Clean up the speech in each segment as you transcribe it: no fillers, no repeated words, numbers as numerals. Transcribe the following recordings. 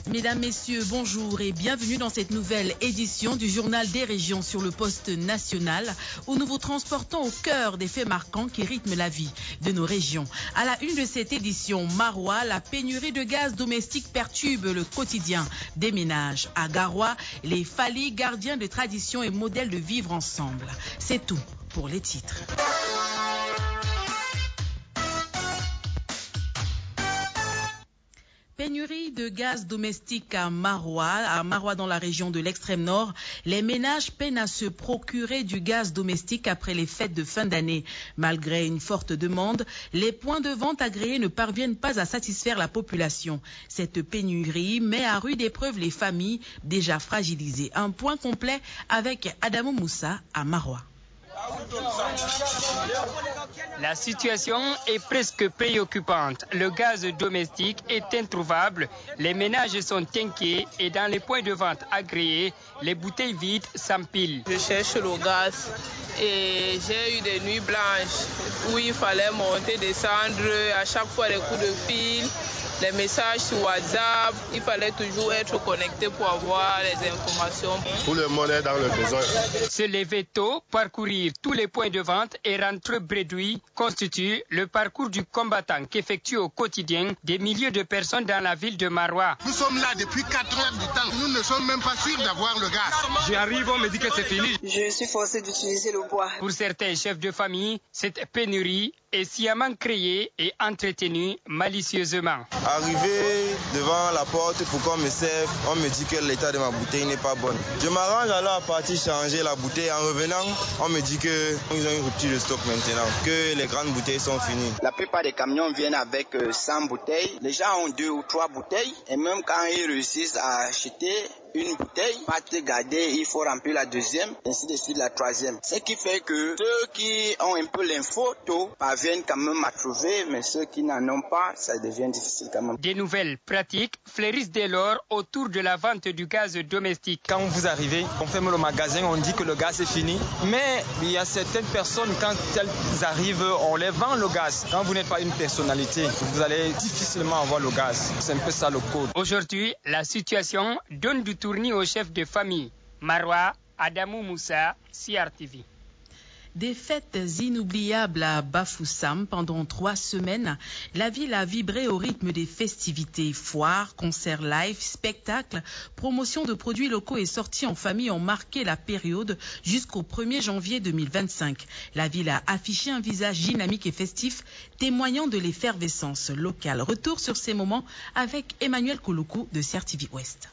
Mesdames, Messieurs, bonjour et bienvenue dans cette nouvelle édition du Journal des régions sur le poste national où nous vous transportons au cœur des faits marquants qui rythment la vie de nos régions. À la une de cette édition, Marois, la pénurie de gaz domestique perturbe le quotidien des ménages. À Garoua, les Fali, gardiens de tradition et modèles de vivre ensemble. C'est tout pour les titres. Pénurie de gaz domestique à Marois dans la région de l'extrême nord. Les ménages peinent à se procurer du gaz domestique après les fêtes de fin d'année. Malgré une forte demande, les points de vente agréés ne parviennent pas à satisfaire la population. Cette pénurie met à rude épreuve les familles déjà fragilisées. Un point complet avec Adamo Moussa à Marois. La situation est presque préoccupante. Le gaz domestique est introuvable, les ménages sont inquiets et dans les points de vente agréés, les bouteilles vides s'empilent. Je cherche le gaz et j'ai eu des nuits blanches où il fallait monter, descendre, à chaque fois les coups de fil, les messages sur WhatsApp. Il fallait toujours être connecté pour avoir les informations. Tout le monde est dans le besoin. Se lever tôt, parcourir tous les points de vente et rentrer bredouille constitue le parcours du combattant qu'effectuent au quotidien des milliers de personnes dans la ville de Marois. Nous sommes là depuis 4 heures du temps. Nous ne sommes même pas sûrs d'avoir le gaz. J'arrive, on me dit que c'est fini. Je suis forcé d'utiliser le bois. Pour certains chefs de famille, cette pénurie est sciemment créée et entretenue malicieusement. Arrivé devant la porte pour qu'on me serve, on me dit que l'état de ma bouteille n'est pas bon. Je m'arrange alors à partir changer la bouteille. En revenant, on me dit qu'ils ont une rupture de stock maintenant, que les grandes bouteilles sont finies. La plupart des camions viennent avec 100 bouteilles. Les gens ont 2 ou 3 bouteilles et même quand ils réussissent à acheter une bouteille, pas te garder, il faut remplir la deuxième, ainsi de suite la troisième. Ce qui fait que ceux qui ont un peu l'info tôt parviennent quand même à trouver, mais ceux qui n'en ont pas, ça devient difficile quand même. Des nouvelles pratiques fleurissent dès lors autour de la vente du gaz domestique. Quand vous arrivez, on ferme le magasin, on dit que le gaz est fini, mais il y a certaines personnes, quand elles arrivent, on les vend le gaz. Quand vous n'êtes pas une personnalité, vous allez difficilement avoir le gaz. C'est un peu ça le code. Aujourd'hui, la situation donne du tournis au chef de famille. Marois, Adamou Moussa, CRTV. Des fêtes inoubliables à Bafoussam pendant 3 semaines. La ville a vibré au rythme des festivités. Foires, concerts live, spectacles, promotion de produits locaux et sorties en famille ont marqué la période jusqu'au 1er janvier 2025. La ville a affiché un visage dynamique et festif, témoignant de l'effervescence locale. Retour sur ces moments avec Emmanuel Kouloukou de CRTV Ouest.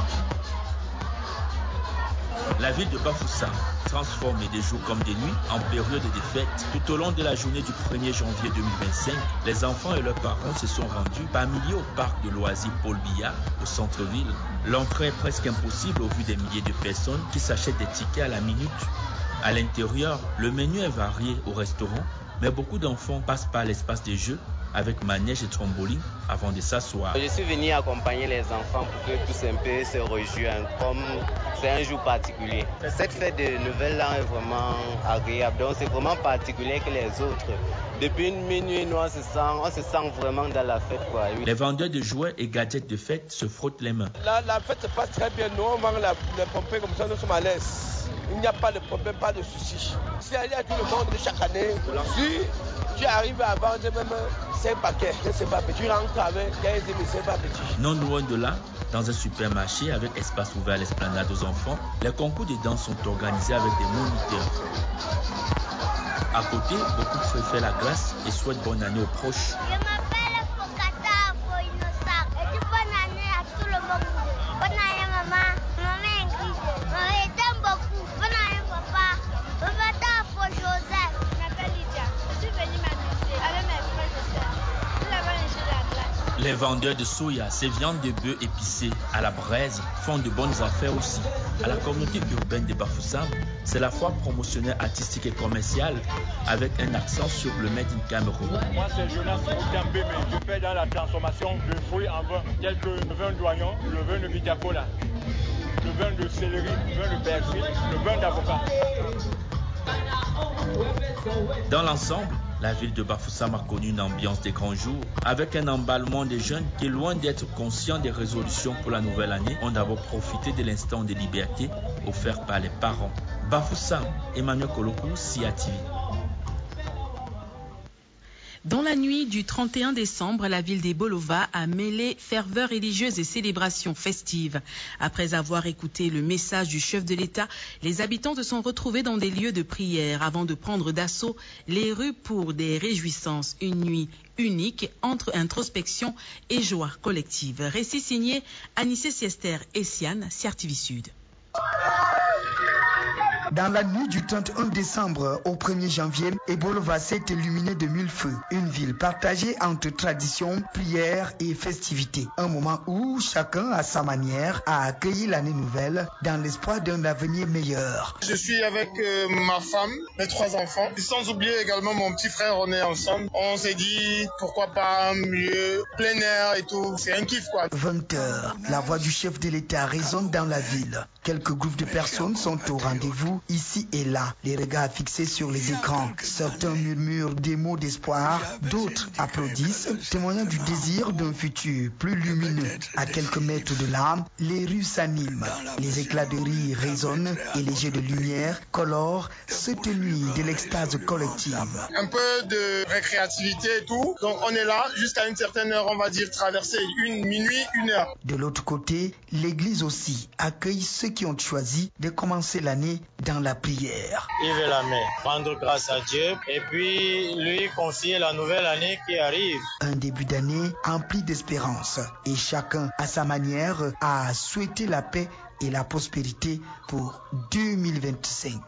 La ville de Bafoussam transforme des jours comme des nuits en période de fête. Tout au long de la journée du 1er janvier 2025, les enfants et leurs parents se sont rendus par milliers au parc de loisirs Paul Biya au centre-ville. L'entrée est presque impossible au vu des milliers de personnes qui s'achètent des tickets à la minute. À l'intérieur, le menu est varié au restaurant, mais beaucoup d'enfants passent par l'espace des jeux avec manège et trampoline avant de s'asseoir. Je suis venu accompagner les enfants pour que tous un peu se rejoignent, comme c'est un jour particulier. Cette fête de Nouvel An est vraiment agréable, donc c'est vraiment particulier que les autres. Depuis une minuit, nous, on se sent vraiment dans la fête, quoi. Les vendeurs de jouets et gadgets de fête se frottent les mains. La fête se passe très bien, nous on vend les pompiers comme ça, nous sommes à l'aise. Il n'y a pas de problème, pas de soucis. Si il y a tout le monde de chaque année, si tu arrives à vendre même 5 paquets, c'est pas petit, tu rentres avec 15 000, c'est pas petit. Non loin de là, dans un supermarché avec espace ouvert à l'esplanade aux enfants, les concours de danse sont organisés avec des moniteurs. À côté, beaucoup préfèrent la glace et souhaitent bonne année aux proches. Je m'appelle Fokata Foinosa et dis bonne année à tout le monde. Bonne année maman, maman Ingrid, maman je t'aime beaucoup. Bonne année papa, papa t'as pour Joseph. Je m'appelle Lydia, je suis venue m'amuser avec mes frères et sœurs. Nous avons léché la glace. Les vendeurs de soya, ces viandes de bœuf épicées à la braise font de bonnes affaires aussi. À la communauté urbaine de Bafoussam, c'est la foire promotionnelle artistique et commerciale avec un accent sur le Made in Cameroun. Moi c'est Jonas Oudambé, mais je fais dans la transformation de fruits en vin, tel que le vin d'oignon, le vin de viticola, le vin de céleri, le vin de persil, le vin d'avocat. Dans l'ensemble, La ville de Bafoussam a connu une ambiance des grands jours avec un emballement des jeunes qui, loin d'être conscients des résolutions pour la nouvelle année, ont d'abord profité de l'instant de liberté offert par les parents. Bafoussam, Emmanuel Kolokou, SIA TV. Dans la nuit du 31 décembre, la ville d'Ebolova a mêlé ferveur religieuse et célébrations festives. Après avoir écouté le message du chef de l'État, les habitants se sont retrouvés dans des lieux de prière avant de prendre d'assaut les rues pour des réjouissances. Une nuit unique entre introspection et joie collective. Récit signé Anissé Siester et Siane, CRTV Sud. Dans la nuit du 31 décembre au 1er janvier, Ebolova s'est illuminée de mille feux. Une ville partagée entre tradition, prière et festivité. Un moment où chacun, à sa manière, a accueilli l'année nouvelle dans l'espoir d'un avenir meilleur. Je suis avec ma femme, mes 3 enfants. Sans oublier également mon petit frère, on est ensemble. On s'est dit, pourquoi pas mieux, plein air et tout. C'est un kiff quoi. 20h, la voix du chef de l'État résonne dans la ville. Quelques groupes de personnes sont au rendez-vous, ici et là, les regards fixés sur les écrans. Certains murmurent des mots d'espoir, d'autres applaudissent, témoignant du désir d'un futur plus lumineux. À quelques mètres de là, les rues s'animent, les éclats de rire résonnent et les jets de lumière colorent cette nuit de l'extase collective. Un peu de récréativité et tout, donc on est là jusqu'à une certaine heure, on va dire traverser minuit, 1h. De l'autre côté, l'église aussi accueille ceux qui ont choisi de commencer l'année dans la prière. Lever la main, rendre grâce à Dieu et puis lui confier la nouvelle année qui arrive. Un début d'année empli d'espérance et chacun à sa manière a souhaité la paix et la prospérité pour 2025.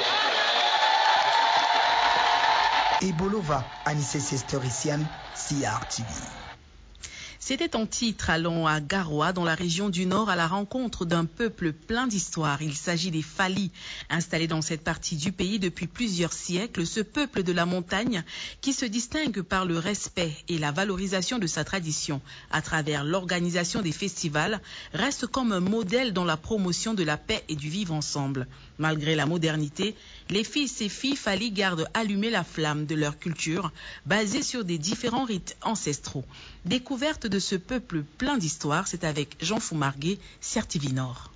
Ebolova, Anissé Sister-Isiane, CRTV. C'était en titre, allons à Garoua, dans la région du Nord, à la rencontre d'un peuple plein d'histoire. Il s'agit des Fali, installés dans cette partie du pays depuis plusieurs siècles. Ce peuple de la montagne qui se distingue par le respect et la valorisation de sa tradition à travers l'organisation des festivals reste comme un modèle dans la promotion de la paix et du vivre ensemble. Malgré la modernité, les fils et filles Fali gardent allumée la flamme de leur culture basée sur des différents rites ancestraux. Découverte de ce peuple plein d'histoire, c'est avec Jean Foumargué, CRTV Nord.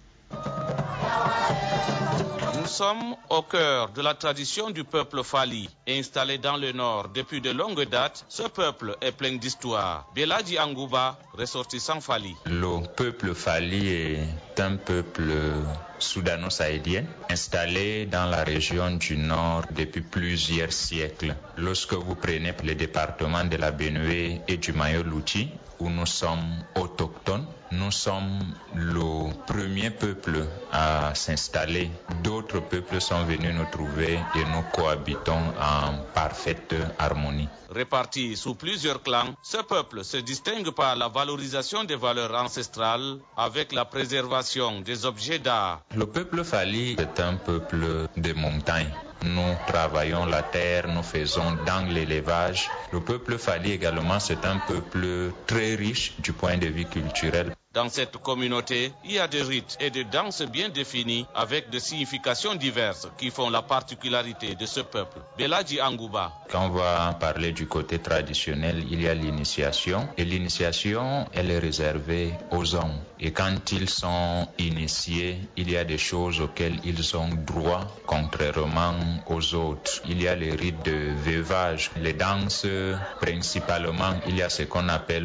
Nous sommes au cœur de la tradition du peuple Fali. Installé dans le Nord depuis de longues dates, ce peuple est plein d'histoire. Beladi Angouba, ressortissant Fali. Le peuple Fali est un peuple soudano-sahédien installé dans la région du Nord depuis plusieurs siècles. Lorsque vous prenez le département de la Benue et du Mayo-Louti, où nous sommes autochtones, nous sommes le premier peuple à s'installer. D'autres peuples sont venus nous trouver et nous cohabitons en parfaite harmonie. Répartis sous plusieurs clans, ce peuple se distingue par la valorisation des valeurs ancestrales avec la préservation des objets d'art. Le peuple Fali est un peuple de montagne. Nous travaillons la terre, nous faisons dans l'élevage. Le peuple Fali également, c'est un peuple très riche du point de vue culturel. Dans cette communauté, il y a des rites et des danses bien définis avec des significations diverses qui font la particularité de ce peuple. Beladi Angouba. Quand on va parler du côté traditionnel, il y a l'initiation. Et l'initiation, elle est réservée aux hommes. Et quand ils sont initiés, il y a des choses auxquelles ils ont droit, contrairement aux autres. Il y a les rites de veuvage. Les danses, principalement, il y a ce qu'on appelle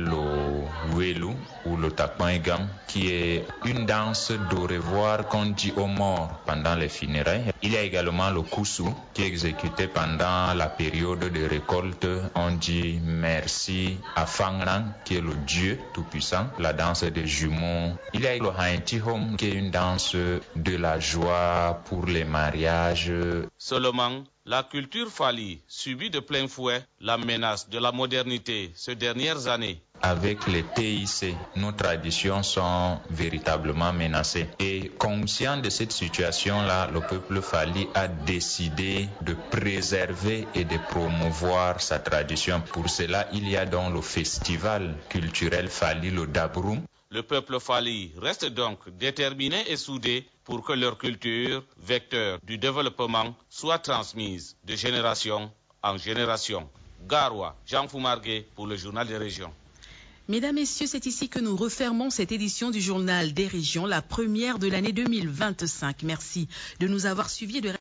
le Welu ou le Takmaigam, qui est une danse d'au revoir qu'on dit aux morts pendant les funérailles. Il y a également le Kousou, qui est exécuté pendant la période de récolte. On dit merci à Fangrang, qui est le dieu tout-puissant, la danse des jumeaux. Il y a le Haintihom, qui est une danse de la joie pour les mariages. Seulement, la culture Fali subit de plein fouet la menace de la modernité ces dernières années. Avec les TIC, nos traditions sont véritablement menacées. Et conscient de cette situation-là, le peuple Fali a décidé de préserver et de promouvoir sa tradition. Pour cela, il y a donc le festival culturel Fali, le Dabroum. Le peuple Fali reste donc déterminé et soudé pour que leur culture, vecteur du développement, soit transmise de génération en génération. Garoua, Jean Foumargué pour le journal des régions. Mesdames, Messieurs, c'est ici que nous refermons cette édition du journal des régions, la première de l'année 2025. Merci de nous avoir suivis.